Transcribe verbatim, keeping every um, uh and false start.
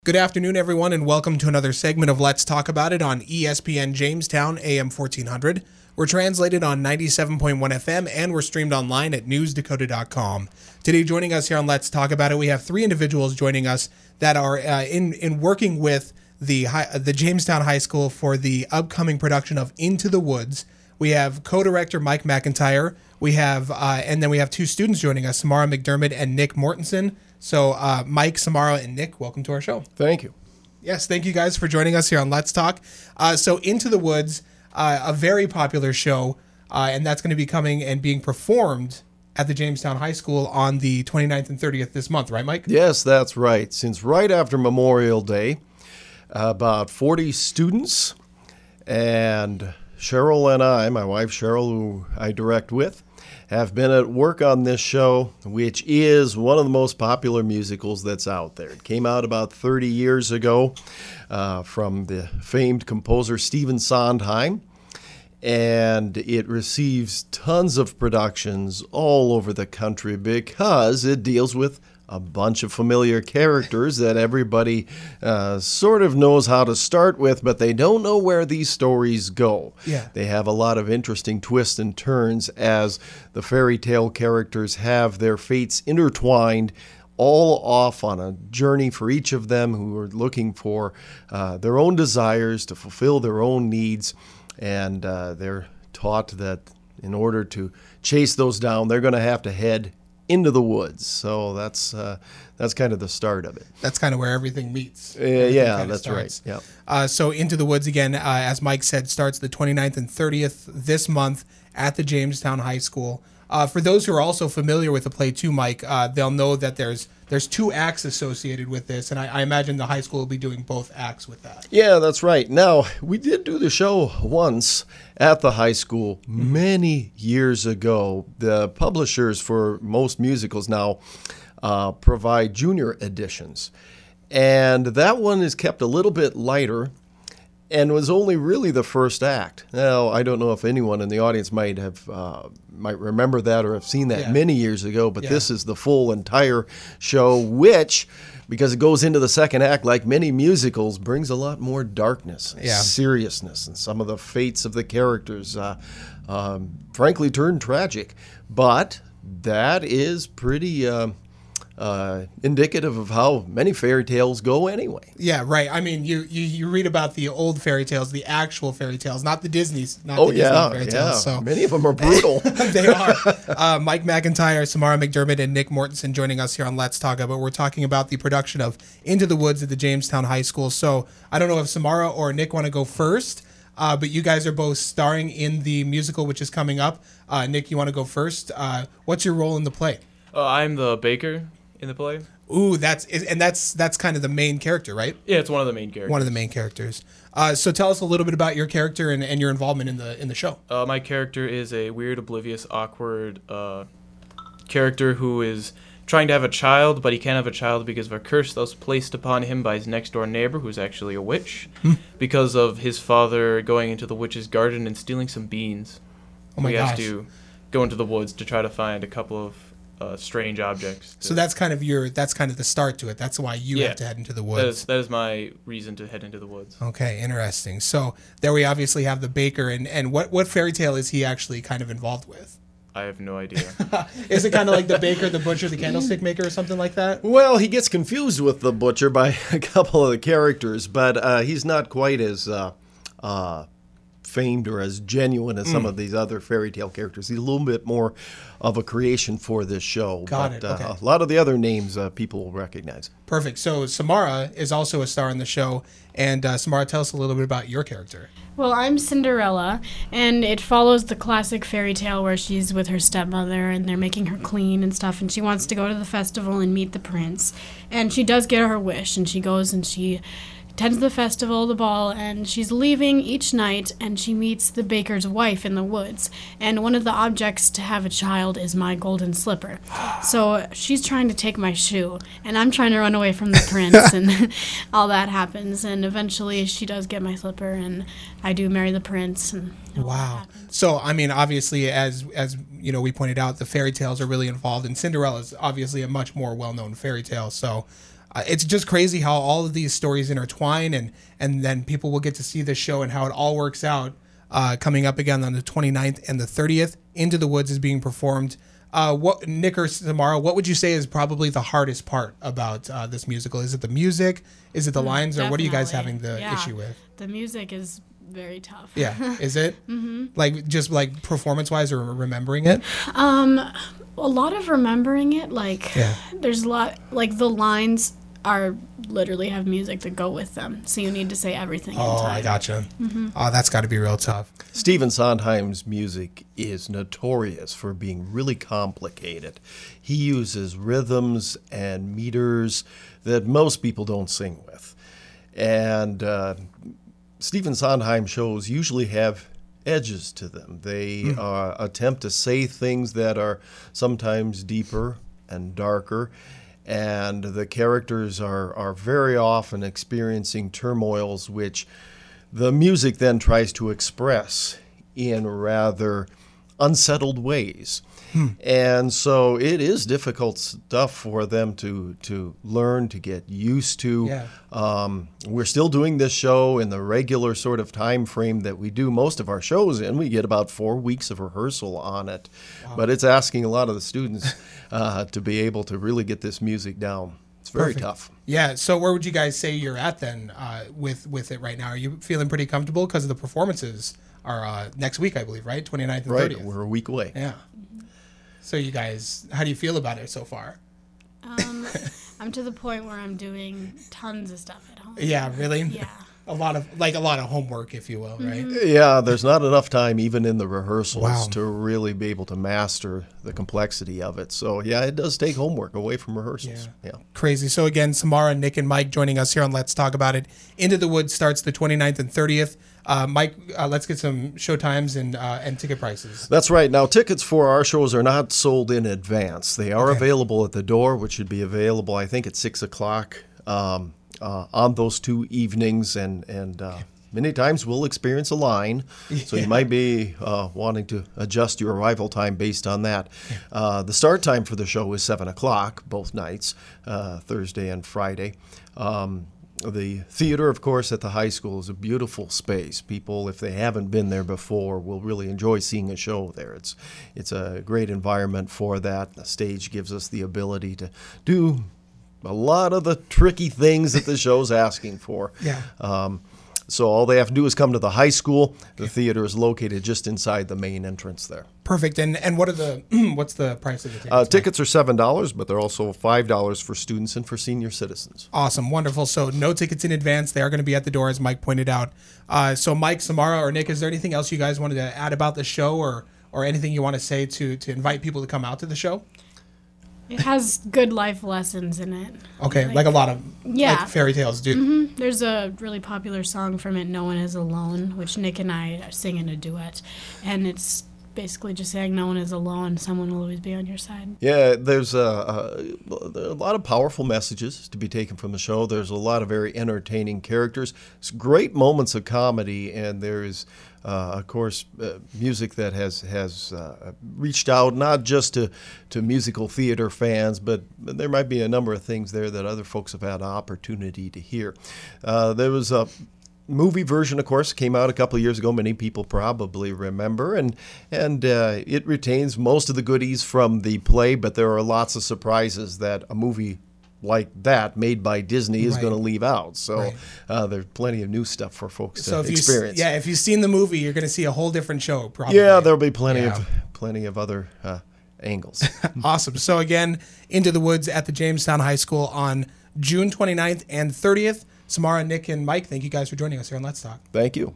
Good afternoon, everyone, and welcome to another segment of Let's Talk About It on E S P N Jamestown, A M fourteen hundred. We're translated on ninety-seven point one F M, and we're streamed online at news dakota dot com. Today, joining us here on Let's Talk About It, we have three individuals joining us that are uh, in, in working with the, high, the Jamestown High School for the upcoming production of Into the Woods. We have co-director Mike McIntyre. We have, uh, and then we have two students joining us, Samara McDermott and Nick Mortensen. So, uh, Mike, Samara, and Nick, welcome to our show. Thank you. Yes, thank you guys for joining us here on Let's Talk. Uh, so, Into the Woods, uh, a very popular show, uh, and that's going to be coming and being performed at the Jamestown High School on the twenty-ninth and thirtieth this month, right, Mike? Yes, that's right. Since right after Memorial Day, about forty students and Cheryl and I, my wife Cheryl, who I direct with, have been at work on this show, which is one of the most popular musicals that's out there. It came out about thirty years ago uh, from the famed composer Stephen Sondheim, and it receives tons of productions all over the country because it deals with a bunch of familiar characters that everybody uh, sort of knows how to start with, but they don't know where these stories go. Yeah. They have a lot of interesting twists and turns as the fairy tale characters have their fates intertwined, all off on a journey for each of them who are looking for uh, their own desires to fulfill their own needs, and uh, they're taught that in order to chase those down, they're going to have to head into the woods. So that's uh, that's kind of the start of it. That's kind of where everything meets. Uh, Everything yeah, kind of that's starts. right. Yeah. Uh, so Into the Woods, again, uh, as Mike said, starts the twenty-ninth and thirtieth this month at the Jamestown High School. Uh, for those who are also familiar with the play too, Mike, uh, they'll know that there's there's two acts associated with this, and I, I imagine the high school will be doing both acts with that. Yeah, that's right. Now, we did do the show once at the high school many years ago. The publishers for most musicals now uh, provide junior editions, and that one is kept a little bit lighter and was only really the first act. Now, I don't know if anyone in the audience might have uh, might remember that or have seen that Yeah. many years ago, but Yeah. this is the full entire show, which, because it goes into the second act, like many musicals, brings a lot more darkness, and Yeah. seriousness, and some of the fates of the characters, uh, um, frankly, turn tragic. But that is pretty uh, uh, indicative of how many fairy tales go anyway. Yeah, right. I mean, you, you, you read about the old fairy tales, the actual fairy tales, not the Disney's, not Oh, the yeah, Disney fairy yeah. tales. So Many of them are brutal. they are. Uh, Mike McIntyre, Samara McDermott, and Nick Mortensen joining us here on Let's Talk About. We're talking about the production of Into the Woods at the Jamestown High School. So I don't know if Samara or Nick want to go first, uh, but you guys are both starring in the musical, which is coming up. Uh, Nick, you want to go first? Uh, what's your role in the play? Uh, I'm the baker in the play. Ooh, that's and that's that's kind of the main character, right? Yeah, it's one of the main characters. One of the main characters. Uh, so tell us a little bit about your character and, and your involvement in the in the show. Uh, my character is a weird, oblivious, awkward uh, character who is trying to have a child, but he can't have a child because of a curse that was placed upon him by his next door neighbor, who's actually a witch, Hmm. because of his father going into the witch's garden and stealing some beans. Oh my he gosh. has to go into the woods to try to find a couple of uh, strange objects. So that's kind of your that's kind of the start to it. That's why you Yeah. have to head into the That woods. is, that is my reason to head into the woods. Okay, interesting. So there we obviously have the baker, and, and what, what fairy tale is he actually kind of involved with? I have no idea. Is it kind of like the baker, the butcher, the candlestick maker, or something like that? Well, he gets confused with the butcher by a couple of the characters, but uh, he's not quite as uh, uh, famed or as genuine as some of these other fairy tale characters. He's a little bit more of a creation for this show. Got but, it, Uh, okay. a lot of the other names uh, people will recognize. Perfect. So Samara is also a star in the show, and uh, Samara, tell us a little bit about your character. Well, I'm Cinderella, and it follows the classic fairy tale where she's with her stepmother and they're making her clean and stuff, and she wants to go to the festival and meet the prince. And she does get her wish, and she goes and she attends the festival, the ball, and she's leaving each night, and she meets the baker's wife in the woods. And one of the objects to have a child is my golden slipper. So she's trying to take my shoe, and I'm trying to run away from the prince, and all that happens. And eventually she does get my slipper, and I do marry the prince. And all that Wow. happens. So, I mean, obviously, as as you know, we pointed out, the fairy tales are really involved, and Cinderella is obviously a much more well-known fairy tale. So, uh, it's just crazy how all of these stories intertwine, and and then people will get to see this show and how it all works out. Uh, coming up again on the twenty-ninth and the thirtieth, Into the Woods is being performed. Uh, what Nick or Samara, what would you say is probably the hardest part about uh, this musical? Is it the music? Is it the lines? Or what are you guys having the yeah. issue with? The music is very tough. Yeah, is it? Mm-hmm. Like just like performance wise or remembering it? Um, a lot of remembering it. Like Yeah. there's a lot. Like the lines are literally have music that go with them, so you need to say everything. in Oh, time. I gotcha. Oh, that's got to be real tough. Stephen Sondheim's music is notorious for being really complicated. He uses rhythms and meters that most people don't sing with. And uh, Stephen Sondheim shows usually have edges to them. They uh, attempt to say things that are sometimes deeper and darker. And the characters are, are very often experiencing turmoils which the music then tries to express in rather unsettled ways. Hmm. And so it is difficult stuff for them to, to learn, to get used to. Yeah. Um, we're still doing this show in the regular sort of time frame that we do most of our shows in. We get about four weeks of rehearsal on it. Wow. But it's asking a lot of the students uh, to be able to really get this music down. It's very Perfect. tough. Yeah. So where would you guys say you're at then uh, with with it right now? Are you feeling pretty comfortable because the performances are uh, next week, I believe, right? twenty-ninth and Right. thirtieth. We're a week away. Yeah. So you guys, how do you feel about it so far? Um, I'm to the point where I'm doing tons of stuff at home. Yeah, really? Yeah. A lot of like a lot of homework, if you will, right? Yeah, there's not enough time even in the rehearsals Wow. to really be able to master the complexity of it. So yeah, it does take homework away from rehearsals. Yeah. Yeah. Crazy. So again, Samara, Nick, and Mike joining us here on Let's Talk About It. Into the Woods starts the twenty-ninth and thirtieth. Uh, Mike, uh, let's get some show times and uh, and ticket prices. That's right. Now, tickets for our shows are not sold in advance. They are Okay. available at the door, which should be available, I think, at six o'clock um, uh, on those two evenings. And, and uh, many times we'll experience a line, so you might be uh, wanting to adjust your arrival time based on that. Uh, the start time for the show is seven o'clock, both nights, uh, Thursday and Friday. Um, The theater, of course, at the high school is a beautiful space. People, if they haven't been there before, will really enjoy seeing a show there. It's it's a great environment for that. The stage gives us the ability to do a lot of the tricky things that the show's asking for. Yeah. Um, so all they have to do is come to the high school. The theater is located just inside the main entrance there. Perfect. And and what are the what's the price of the tickets? Uh, Mike? tickets are seven dollars, but they're also five dollars for students and for senior citizens. Awesome, wonderful. So no tickets in advance. They are going to be at the door, as Mike pointed out. Uh, so Mike, Samara, or Nick, is there anything else you guys wanted to add about the show, or or anything you want to say to to invite people to come out to the show? It has good life lessons in it. Okay, like, a lot of Yeah. like fairy tales do. Mm-hmm. There's a really popular song from it, No One Is Alone, which Nick and I sing in a duet. And it's basically just saying no one is alone, someone will always be on your side. Yeah, there's a, a, there are a lot of powerful messages to be taken from the show. There's a lot of very entertaining characters. It's great moments of comedy, and there's, uh, of course, uh, music that has has uh, reached out not just to, to musical theater fans, but there might be a number of things there that other folks have had an opportunity to hear. Uh, there was a movie version, of course, came out a couple of years ago. Many people probably remember, and and uh, it retains most of the goodies from the play, but there are lots of surprises that a movie like that, made by Disney, is Right. going to leave out. So Right. uh, there's plenty of new stuff for folks So to if you experience. yeah, if you've seen the movie, you're going to see a whole different show. Probably. Yeah, there'll be plenty Yeah. of plenty of other uh, angles. Awesome. So again, Into the Woods at the Jamestown High School on June twenty-ninth and thirtieth. Samara, Nick, and Mike, thank you guys for joining us here on Let's Talk. Thank you.